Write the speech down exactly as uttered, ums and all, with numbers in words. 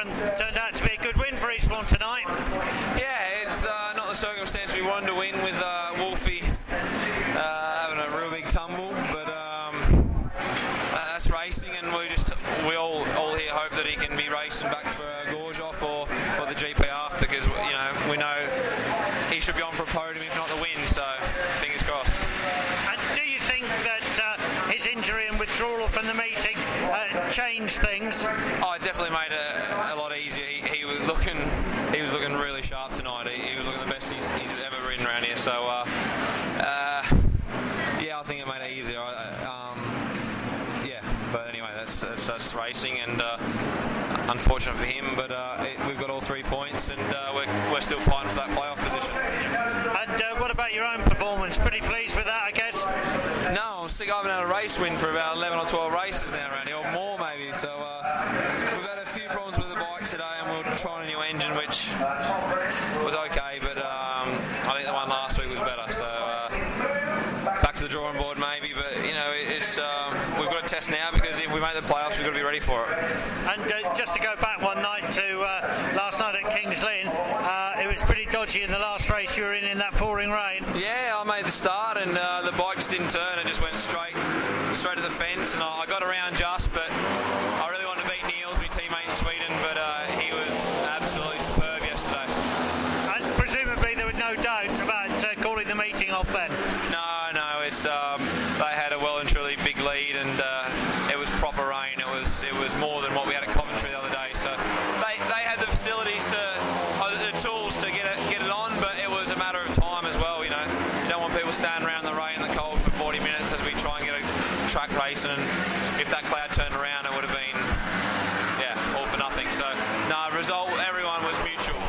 and turned out to be a good win for Eastbourne tonight. Yeah, it's uh, not the circumstance we wanted to win with uh, Wolfie uh, having a real big tumble, but um, uh, that's racing, and we just we all all here hope that he can be racing back for uh, Gorgeoff or, or the G P after, because you know we know he should be on for a podium if not the win. So fingers crossed. And do you think that uh, his injury and withdrawal from the meeting uh, changed things? Oh, it definitely made it a, a lot easier. He, he was looking he was looking really sharp tonight. He, he was looking the best he's, he's ever ridden around here. So uh, uh, yeah, I think it made it easier. Um, yeah, but anyway, that's that's, that's racing, and uh, unfortunate for him. But uh, it, we've got all three points, and uh, we're we're still fighting for that playoff position. And uh, what about your own performance? Pretty pleased with that, I guess? No, I'm sick. I haven't had a race win for about eleven or twelve races now around here, or more maybe. So uh, we've had a few problems with the bikes today, and we're trying a new engine, which was okay, but um, I think the one last week was better. So uh, back to the drawing board maybe, but you know, it's um, we've got to test now, because if we make the playoffs, we've got to be ready for it. And uh, just to go back one night to uh, last night at Kings Lynn, uh, it was pretty dodgy in the last race you were in